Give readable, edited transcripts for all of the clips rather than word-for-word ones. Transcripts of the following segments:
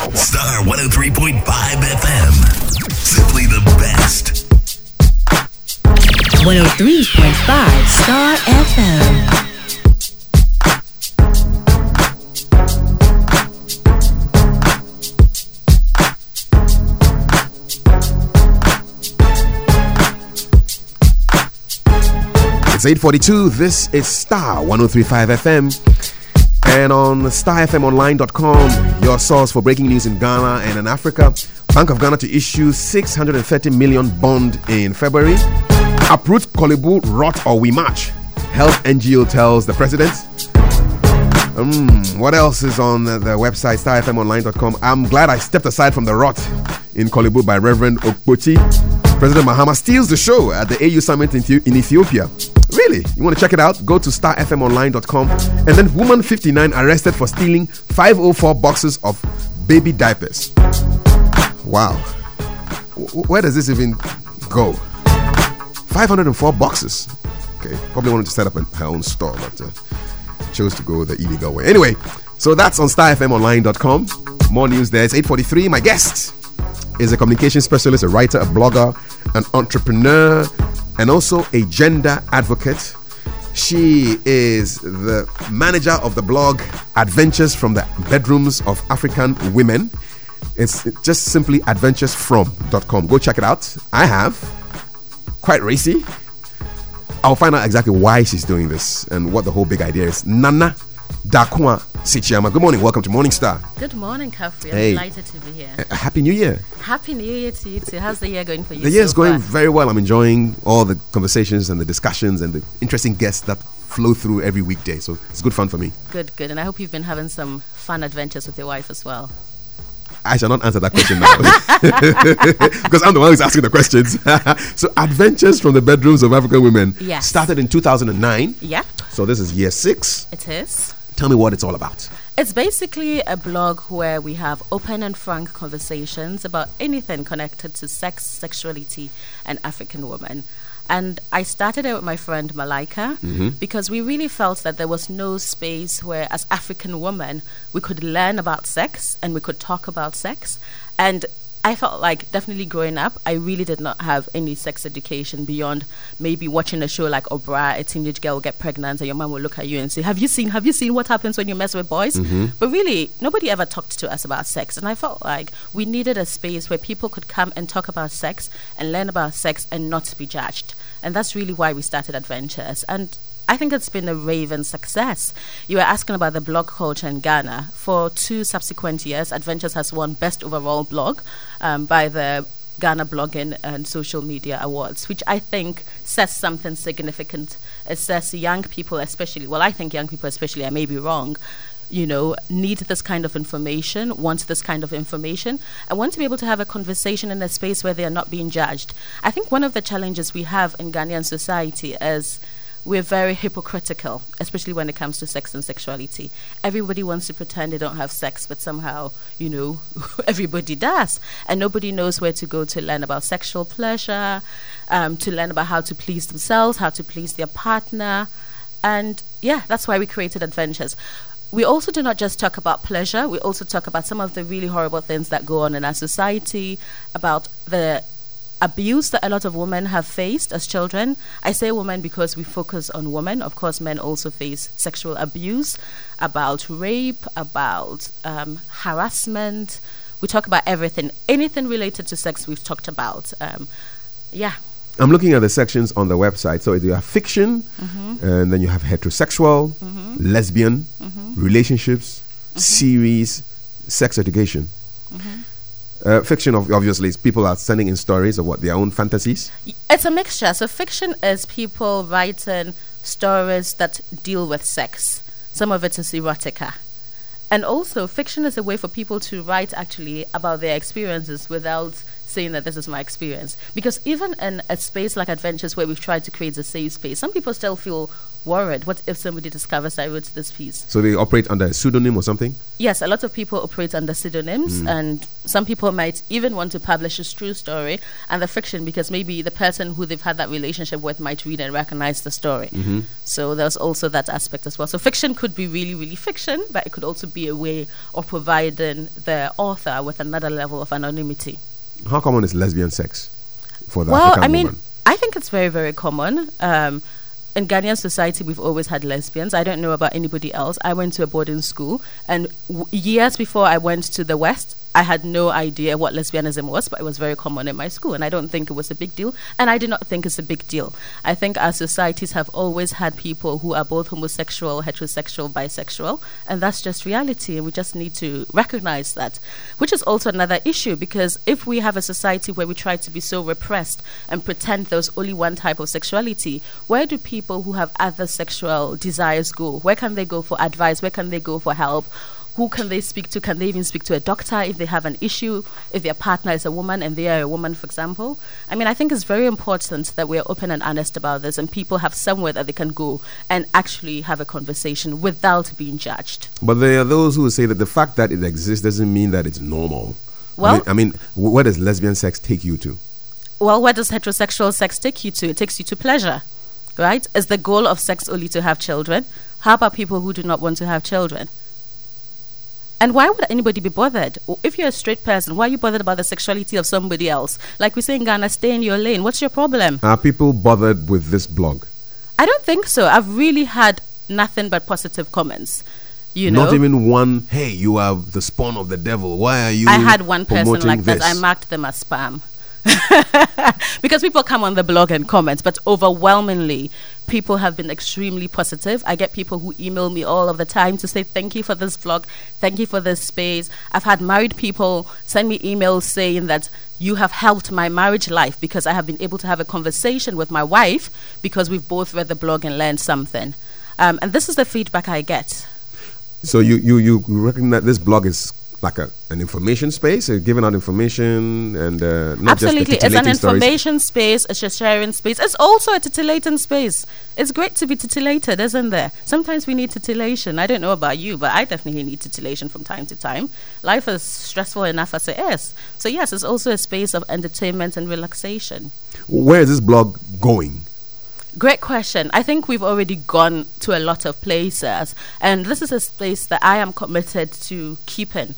Star 103.5 FM. Simply the best. 103.5 Star FM. It's 8:42. This is Star 103.5 FM. And on starfmonline.com, your source for breaking news in Ghana and in Africa. Bank of Ghana to issue 630 million bond in February. Uproot Kolebu, rot or we march. Health NGO tells the president. What else is on the website starfmonline.com? I'm glad I stepped aside from the rot in Kolebu by Reverend Okpoti. President Mahama steals the show at the AU summit in Ethiopia. Really? You want to check it out? Go to starfmonline.com. And then woman 59 arrested for stealing 504 boxes of baby diapers. Wow. Where does this even go? 504 boxes. Okay, probably wanted to set up her own store, but chose to go the illegal way. Anyway, so that's on starfmonline.com. More news there. It's 8:43. My guest is a communication specialist, a writer, a blogger, an entrepreneur, and also a gender advocate. She is the manager of the blog Adventures from the Bedrooms of African Women. It's just simply adventuresfrom.com. Go check it out. I have. Quite racy. I'll find out exactly why she's doing this and what the whole big idea is. Nana Dankwa Sichiama. Good morning. Welcome to Morning Star. Good morning, Kafri. I'm delighted to be here. Happy New Year. Happy New Year to you too. How's the year going for you? The year is going very well. I'm enjoying all the conversations and the discussions and the interesting guests that flow through every weekday. So it's good fun for me. Good. And I hope you've been having some fun adventures with your wife as well. I shall not answer that question now because I'm the one who's asking the questions. So Adventures from the Bedrooms of African Women started in 2009. Yeah. So this is year 6. It is. Tell me what it's all about. It's basically a blog where we have open and frank conversations about anything connected to sex, sexuality, and African women. And I started it with my friend Malaika because we really felt that there was no space where, as African women, we could learn about sex and we could talk about sex. And I felt like definitely growing up, I really did not have any sex education beyond maybe watching a show like Oprah. A teenage girl will get pregnant and your mom will look at you and say, have you seen what happens when you mess with boys? But really, nobody ever talked to us about sex. And I felt like we needed a space where people could come and talk about sex and learn about sex and not be judged. And that's really why we started Adventures. And I think it's been a raving success. You were asking about the blog culture in Ghana. For 2 subsequent years, Adventures has won Best Overall Blog by the Ghana Blogging and Social Media Awards, which I think says something significant. It says young people especially, well, I think young people especially, I may be wrong, need this kind of information, want this kind of information, and want to be able to have a conversation in a space where they are not being judged. I think one of the challenges we have in Ghanaian society is we're very hypocritical, especially when it comes to sex and sexuality. Everybody wants to pretend they don't have sex, but somehow, everybody does. And nobody knows where to go to learn about sexual pleasure, to learn about how to please themselves, how to please their partner. And that's why we created Adventures. We also do not just talk about pleasure. We also talk about some of the really horrible things that go on in our society, about the abuse that a lot of women have faced as children. I say women because we focus on women. Of course, men also face sexual abuse, about rape, about harassment. We talk about everything. Anything related to sex we've talked about. I'm looking at the sections on the website. So you have fiction, and then you have heterosexual, lesbian, relationships, series, sex education. Fiction, obviously, is people are sending in stories of their own fantasies. It's a mixture. So fiction is people writing stories that deal with sex. Some of it is erotica. And also, fiction is a way for people to write actually about their experiences without saying that this is my experience. Because even in a space like Adventures, where we've tried to create a safe space, some people still feel worried. What if somebody discovers I wrote this piece? So they operate under a pseudonym or something? Yes, a lot of people operate under pseudonyms, and some people might even want to publish a true story and the fiction, because maybe the person who they've had that relationship with might read and recognize the story. So there's also that aspect as well. So fiction could be really, really fiction, but it could also be a way of providing the author with another level of anonymity. How common is lesbian sex for the African woman? I think it's very, very common. In Ghanaian society, we've always had lesbians. I don't know about anybody else. I went to a boarding school, and years before I went to the West, I had no idea what lesbianism was, but it was very common in my school, and I don't think it was a big deal, and I do not think it's a big deal. I think our societies have always had people who are both homosexual, heterosexual, bisexual, and that's just reality, and we just need to recognize that, which is also another issue, because if we have a society where we try to be so repressed and pretend there's only one type of sexuality, where do people who have other sexual desires go? Where can they go for advice? Where can they go for help? Who can they speak to? Can they even speak to a doctor if they have an issue, if their partner is a woman and they are a woman, for example? I mean, I think it's very important that we're open and honest about this, and people have somewhere that they can go and actually have a conversation without being judged. But there are those who say that the fact that it exists doesn't mean that it's normal. Well, I mean, where does lesbian sex take you to? Well, where does heterosexual sex take you to? It takes you to pleasure, right? Is the goal of sex only to have children? How about people who do not want to have children? And why would anybody be bothered? If you're a straight person, why are you bothered about the sexuality of somebody else? Like we say in Ghana, stay in your lane. What's your problem? Are people bothered with this blog? I don't think so. I've really had nothing but positive comments. You know? Not even one, hey, you are the spawn of the devil. Why are you I had one person like this? that. I marked them as spam. Because people come on the blog and comment, but overwhelmingly people have been extremely positive. I get people who email me all of the time to say thank you for this vlog, thank you for this space. I've had married people send me emails saying that you have helped my marriage life because I have been able to have a conversation with my wife because we've both read the blog and learned something. And this is the feedback I get. So you reckon that this blog is like an information space, giving out information, and not absolutely, just the it's an information stories. space, it's a sharing space. It's also a titillating space. It's great to be titillated, isn't there? Sometimes we need titillation. I don't know about you, but I definitely need titillation from time to time. Life is stressful enough as it is. So yes, it's also a space of entertainment and relaxation. Where is this blog going? Great question. I think we've already gone to a lot of places, and this is a space that I am committed to keeping.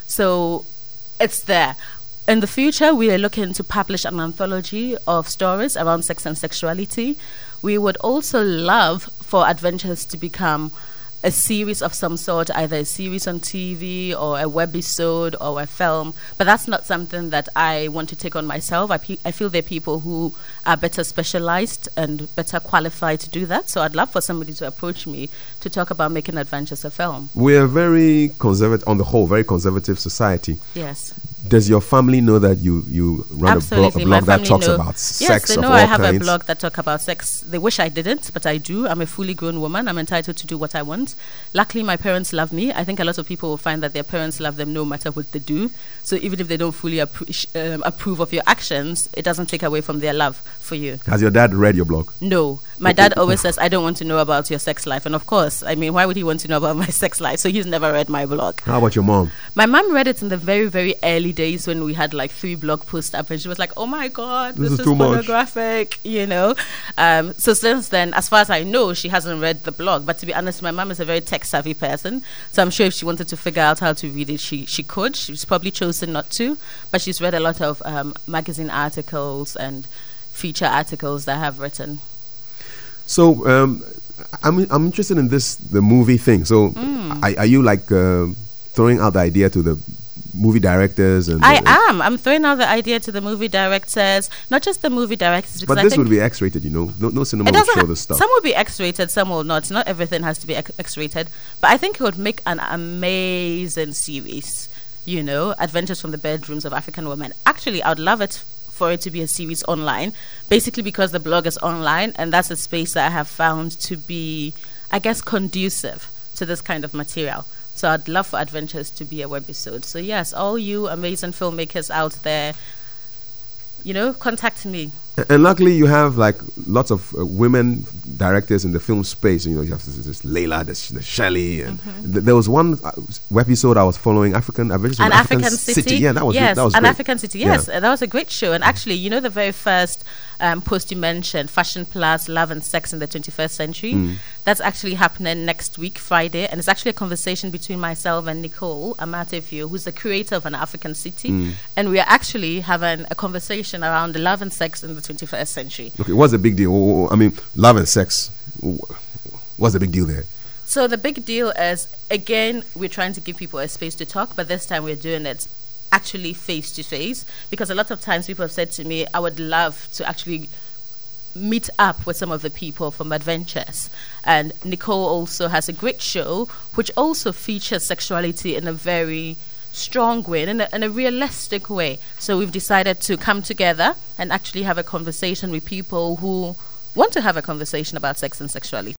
So it's there. In the future, we are looking to publish an anthology of stories around sex and sexuality. We would also love for Adventures to become a series of some sort, either a series on TV or a webisode or a film. But that's not something that I want to take on myself. I feel there are people who are better specialized and better qualified to do that. So I'd love for somebody to approach me to talk about making Adventures a film. We are very conservative, on the whole, very conservative society. Yes. Does your family know that you run a blog that talks about sex? Yes, they know of all I have kinds? a blog that talks about sex. They wish I didn't, but I do. I'm a fully grown woman. I'm entitled to do what I want. Luckily, my parents love me. I think a lot of people will find that their parents love them no matter what they do. So even if they don't fully approve of your actions, it doesn't take away from their love for you. Has your dad read your blog? No. My dad always says, I don't want to know about your sex life. And of course, I mean, why would he want to know about my sex life? So he's never read my blog. How about your mom? My mom read it in the very, very early days when we had like 3 blog posts up, and she was like, oh my God, this is too pornographic, you know. So since then, as far as I know, she hasn't read the blog. But to be honest, my mom is a very tech savvy person. So I'm sure if she wanted to figure out how to read it, she could. She's probably chosen not to. But she's read a lot of magazine articles and feature articles that I have written. So I'm interested in the movie thing. So are you like throwing out the idea to the movie directors? And I'm throwing out the idea to the movie directors, not just the movie directors. But this would be X-rated, you know. No cinema will show this stuff. Some will be X-rated, some will not. Not everything has to be X-rated. But I think it would make an amazing series. You know, Adventures from the Bedrooms of African Women. Actually, I would love it for it to be a series online, basically because the blog is online, and that's a space that I have found to be, I guess, conducive to this kind of material. So I'd love for Adventures to be a webisode. So yes, all you amazing filmmakers out there, contact me. And luckily, you have like lots of women directors in the film space. You have this Layla, there's Shelley, and there was one episode I was following, African City. Yeah, that was great. African City. Yes, that was a great show. And actually, the very first post you mentioned, Fashion Plus, Love and Sex in the 21st Century. That's actually happening next week, Friday, and it's actually a conversation between myself and Nicole Amatefio, who's the creator of An African City, and we are actually having a conversation around love and sex in the 21st century. Okay, what's the big deal? I mean, love and sex. What's the big deal there? So the big deal is, again, we're trying to give people a space to talk, but this time we're doing it actually face to face, because a lot of times people have said to me, I would love to actually meet up with some of the people from Adventures. And Nicole also has a great show which also features sexuality in a very strong way, in a realistic way. So we've decided to come together and actually have a conversation with people who want to have a conversation about sex and sexuality.